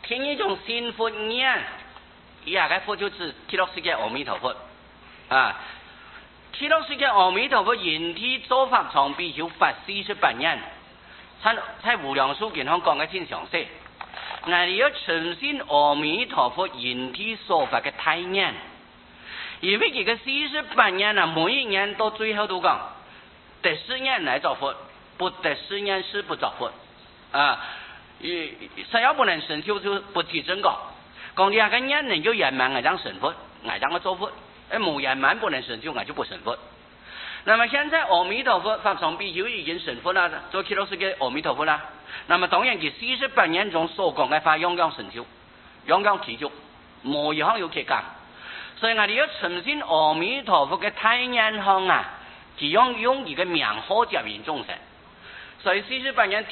听一种新佛念，也个佛就是极乐世界阿弥陀佛啊。极乐世界阿弥陀佛人体做法常必修法48年，在无量寿经上讲嘅真详细。我哋要呈现阿弥陀佛人体说法嘅体验，因为这个48年啊，每一年到最后都讲，得4年来造佛，不得4年是不造佛啊。谁要不能成就就不提真高，讲你个年能就圆满，我让成佛，我让我做佛，冇圆满不能成就，我就不成佛。那么现在阿弥陀佛法常必修已经成佛了，做极乐世界阿弥陀佛了。那么当然，佢48年中所講嘅法，樣樣成就，樣樣持續，冇一項有缺憾。所以我哋要呈現阿彌陀佛嘅體驗向啊，只用一個名號接引眾生。所以48年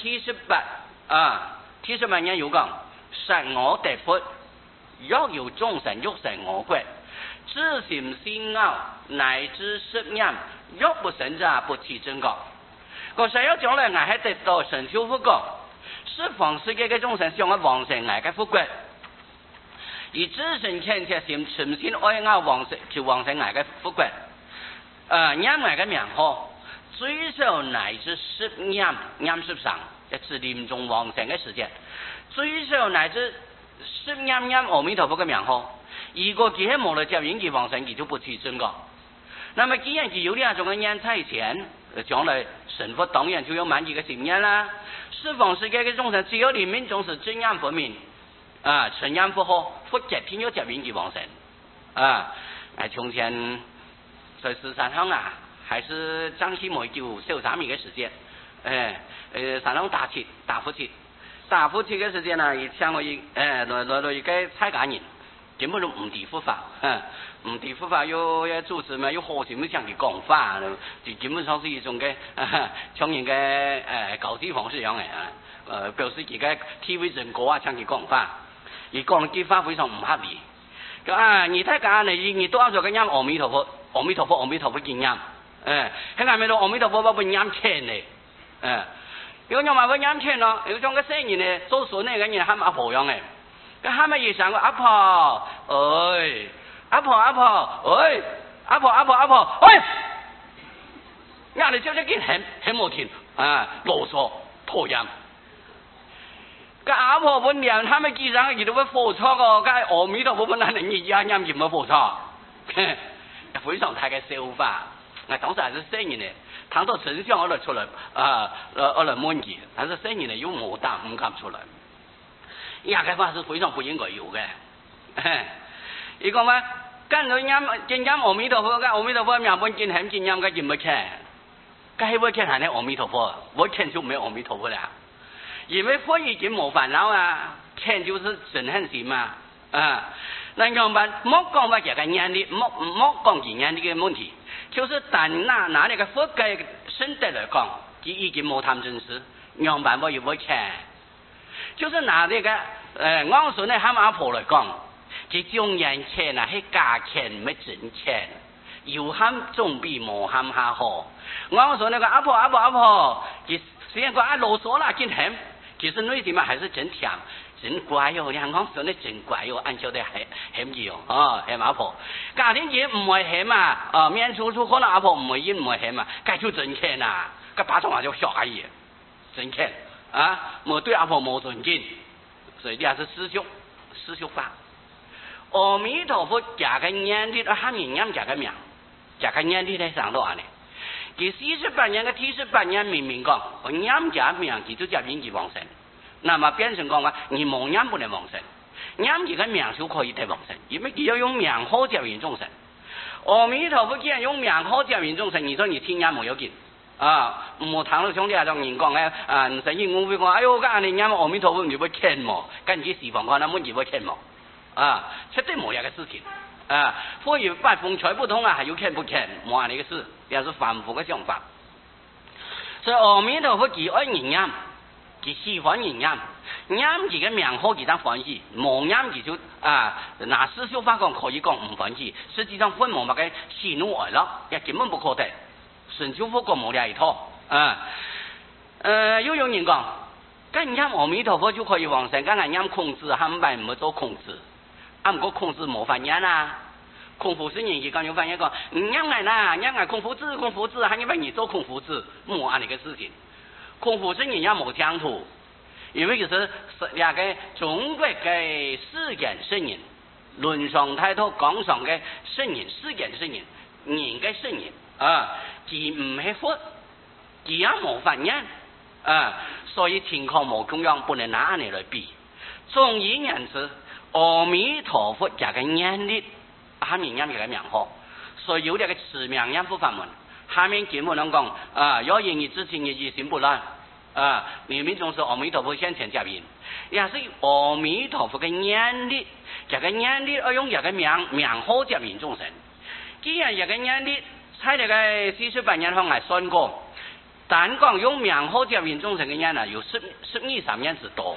78年有講，實我得佛，若有眾生欲成我國，自心信奧，乃至10年，若不成者，不起真覺。個誰要將來我係得到成就佛國，十方世界嘅眾生想我往生我嘅佛國，以自身虔切心誠心愛我往生就往生我嘅佛國。念我嘅名號，最少乃至10年，念10上，一至臨終往生嘅時間，最少乃至10年念阿彌陀佛嘅名號。如果佢係冇了接引佢往生，佢就不起真覺。那麼既然佢有兩種嘅念在前，將來成佛當然就有滿幾個10年啦。十方世界嘅眾生只有臨命終是真念佛名啊，純念佛號，佛接天要接引佢往生啊。從前在寺山上啊，還是張希梅叫小三年嘅時間，山上打佛節嘅時間呢，亦相當於來一個菜家人。根本都唔地佛法，唔地佛法有主持嘛，有和尚咪向佢講法，就基本上是一種嘅像人嘅搞事方式樣嘅，表示自己體會人果啊，向佢講法，而講嘅法非常唔合理。你睇下你多少個念阿彌陀佛，阿彌陀佛，阿彌陀佛見念，喺外面度阿彌陀佛不念錢咧，有人話佢念錢咯，有種嘅生意咧，做孫呢個人喊阿婆樣嘅。咁他們也想過阿婆，阿婆，阿婆，我哋朝朝見很冇聽囉嗦拖延。個阿婆本念，他們記上佢都會火錯個，個阿彌陀佛本來能一樣念唔會火錯，非常大嘅笑話。我當時還是生意呢，談到真相我就出來我來問佢，但是生意呢又冇膽唔敢出來。亞嘅法是非常不應該有嘅。如果話跟佢見阿彌陀佛，阿彌陀佛名本見很見念嘅見唔見？該會見係阿彌陀佛，我見就沒阿彌陀佛啦。因為佛已經冇煩惱啊，見就是真很心嘛。那樣辦？莫講話這個念力，莫講佢念力嘅問題，就是單拿那個佛嘅身體來講，佢已經冇貪嗔癡，樣辦我又會見。就是拿這個我說呢喊阿婆來講，這種人錢啊係假錢唔係真錢，有喊總比冇喊下好。我說那個阿婆，雖然講囉嗦啦真鹹，其實內心嘛還是真甜，真乖喲。人講說呢真乖喲，按照得鹹嘢哦，鹹阿婆。家庭節唔會鹹啊，面處可能阿婆唔會唔會鹹啊，該就真錢啊，個巴掌話就小孩嘢，真錢。我對阿婆冇尊敬，所以呢係師兄法。阿彌陀佛加個念力，喊人念加個名，加個念力嚟上到啊呢。佢48年嘅78年明明講，我念加名佢就叫引起往生。那麼變成講話，你冇念不能往生，念幾個名就可以得往生，因為佢要用名號叫引眾生。阿彌陀佛既然用名號叫引眾生，你說你聽念冇有勁？冇談到兄弟啊，同人講嘅唔使應我會講，哎呦，咁你念阿彌陀佛唔會欠喎，跟住時房講，那麼唔會欠喎，絕對冇呢個事情。所以百風財不通啊，還有欠不欠，冇呢個事，也是反覆嘅想法。所以阿彌陀佛佢愛人念，佢喜歡人念，念佢嘅名號佢當歡喜，冇念佢就拿師兄法講可以講唔歡喜，實際上分冇乜嘅喜怒哀樂，也根本不可得。神修佛國冇呢一套，又有人講， 咁念阿弥陀佛就可以往生，咁係念孔子，係唔係唔好做孔子？唔過孔子冇發言啊，孔夫子人而家有發言講，唔念係啦，念係孔夫子，係因為你做孔夫子，冇咁嘅事情。孔夫子人也冇疆土，因為就是兩個中國嘅世間聖人，論上態度講上嘅聖人，世間聖人，人嘅聖人啊，佢唔係佛，佢也冇發言啊，所以情況冇咁樣，不能拿你來比。總而言之，阿彌陀佛這個念力，下面念這個名號，所以有這個持名念佛法門。下面經文能講啊，要言語之前嘅一心不亂啊，明明總是阿彌陀佛現前接引，也是阿彌陀佛嘅念力，這個念力要用這個名號接引眾生。既然這個念力喺這個48年後嚟算過，單講用名號接引眾生嘅人啊，有12-13年之多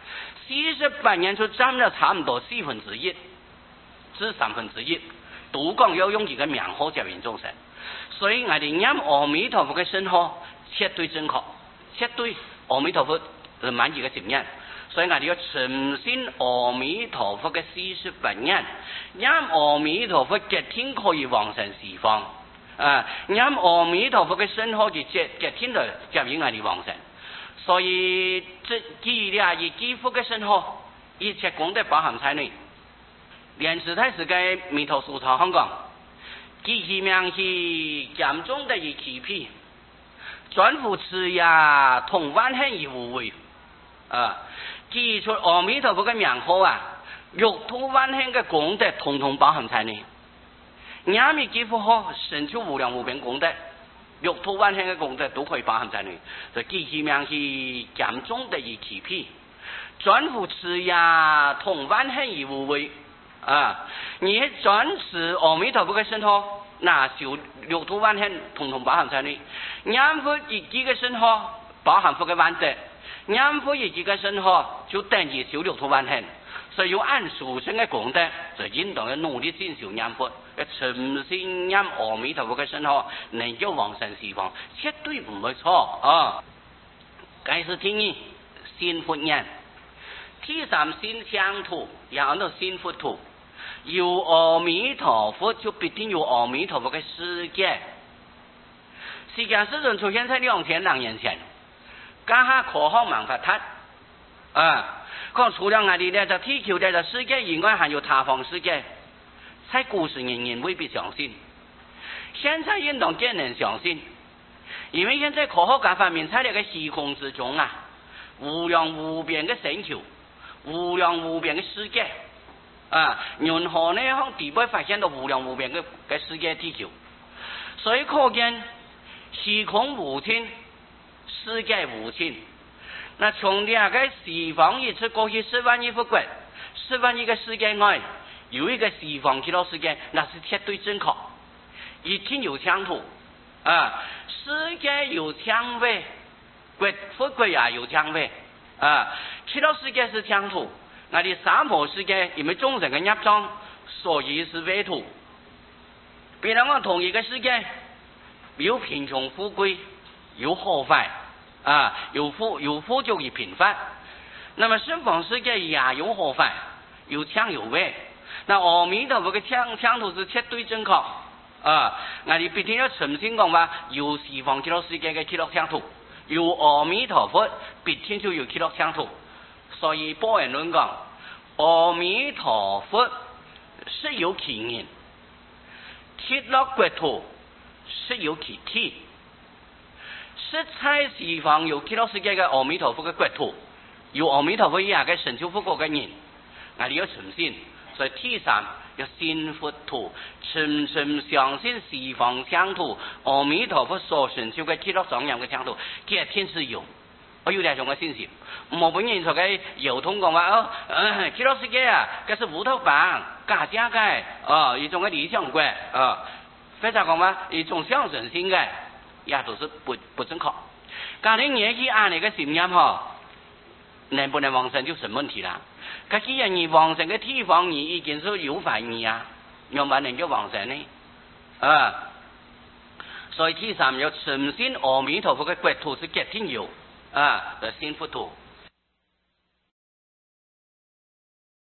，48年就佔咗差唔多1/4至1/3，都講要用這個名號接引眾生。所以我哋念阿彌陀佛嘅聖號絕對正確，絕對阿彌陀佛係滿意嘅信念。所以我哋要誠信阿彌陀佛嘅48年，念阿彌陀佛極天可以往生西方，念阿彌陀佛嘅聖號就極天來接引我哋往生。所以這幾幅嘅聖號，一切功德包含在內。蓮池太師嘅彌陀疏鈔香港。其其名是減中的一氣皮，轉復持也同萬行而無為。記出阿彌陀佛嘅名號啊，欲土萬行嘅功德統統包含在內。念咪幾幅號，成就無量無邊功德，欲土萬行嘅功德都可以包含在內。所以記其名是減中的一氣皮，轉復持也同萬行而無為。你專持阿彌陀佛嘅聖號，那修六土萬行統統包含在內。念佛一句嘅聖號，包含佛嘅萬德；念佛一句嘅聖號，就等於修六土萬行。所以要按殊勝嘅功德，就應當要努力進修念佛，要誠心念阿彌陀佛嘅聖號，能夠往生西方，絕對唔會錯啊！該是聽你信佛念，第三信相土，然後信佛土。有阿彌陀佛就必定有阿彌陀佛嘅世界。世界始終出現在2000多年前，家下科學蠻發達講除了我哋呢個地球呢個世界以外，還有他方世界。在古時人人未必相信，現在應當更能相信，因為現在科學家發明在呢個時空之中啊，無量無邊嘅星球，無量無邊嘅世界。任何呢向地表發現到無量無邊嘅世界地球，所以可見時空無盡，世界無盡。那從兩個西方一直過去10萬億復國，10萬億個世界外有一個西方極樂世界，那是絕對正確，一定有疆土世界有疆位，復國也有疆位極樂世界是疆土。我哋三婆世界因為眾生嘅業障，所以是穢土。比如講同一個世界，有貧窮富貴，有好壞有富就有貧乏。那麼十方世界也有好壞，有強有穢。那阿彌陀佛嘅疆土是絕對正確我哋必定要誠信講話，有西方極樂世界嘅極樂疆土，有阿彌陀佛必定就有極樂疆土。所以般若論講，阿彌陀佛是有其人，極樂國土是有其體。實在西方有極樂世界嘅阿彌陀佛嘅國土，有阿彌陀佛以下嘅成就佛國嘅人，我哋要誠信。所以第三要信佛土，深深相信西方疆土，阿彌陀佛所成就嘅極樂莊嚴嘅疆土，極天是有。我有這種嘅信心，冇本人說嘅有通講話極樂世界這是烏托邦假假嘅一種嘅理想國非常講話一種象徵性嘅，也都是不正確。假如你去按你嘅信念能不能往生就成問題啦。既然你往生嘅地方你已經是有懷疑有冇能夠往生呢所以第三要誠信阿彌陀佛嘅國土是極天有信佛土。